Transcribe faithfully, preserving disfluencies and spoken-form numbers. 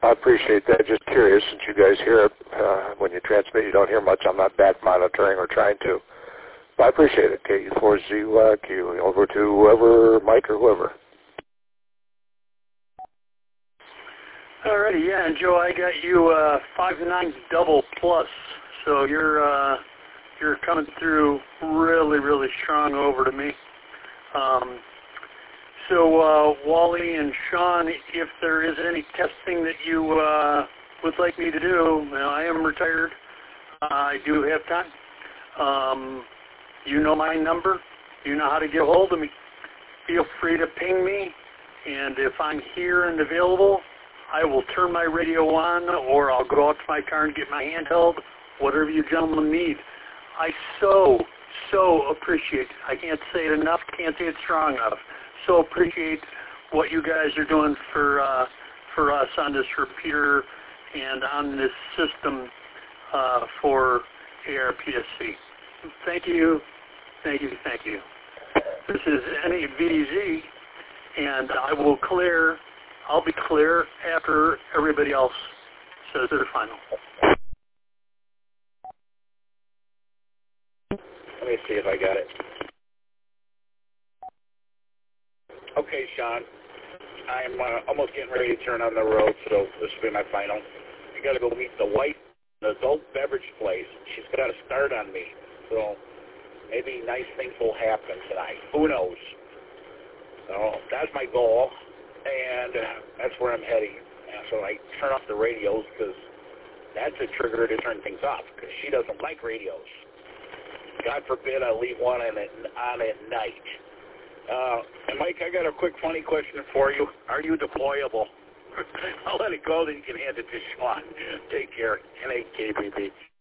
I appreciate that. Just curious, since you guys hear it, uh, when you transmit, you don't hear much. I'm not back monitoring or trying to. But I appreciate it. K U four Z W A Q. Over to whoever, Mike or whoever. Alrighty, yeah, and Joe, I got you uh, five nine double plus, so you're uh, you're coming through really, really strong over to me. Um, so uh, Wally and Sean, if there is any testing that you uh, would like me to do, you know, I am retired. Uh, I do have time. Um, you know my number. You know how to get a hold of me. Feel free to ping me, and if I'm here and available, I will turn my radio on, or I'll go out to my car and get my handheld, whatever you gentlemen need. I so, so appreciate, I can't say it enough, can't say it strong enough, so appreciate what you guys are doing for uh, for us on this repeater and on this system uh, for A R P S C. Thank you, thank you, thank you. This is N A V D Z, and I will clear I'll be clear after everybody else says their final. Let me see if I got it. Okay, Sean. I'm uh, almost getting ready to turn on the road, so this will be my final. I got to go meet the wife in the adult beverage place. She's got to start on me, so maybe nice things will happen tonight. Who knows? So that's my goal. And that's where I'm heading. And so I turn off the radios because that's a trigger to turn things off because she doesn't like radios. God forbid I leave one on at, on at night. Uh, and Mike, I got a quick funny question for you. Are you deployable? I'll let it go, then you can hand it to Sean. Take care. N A K B B.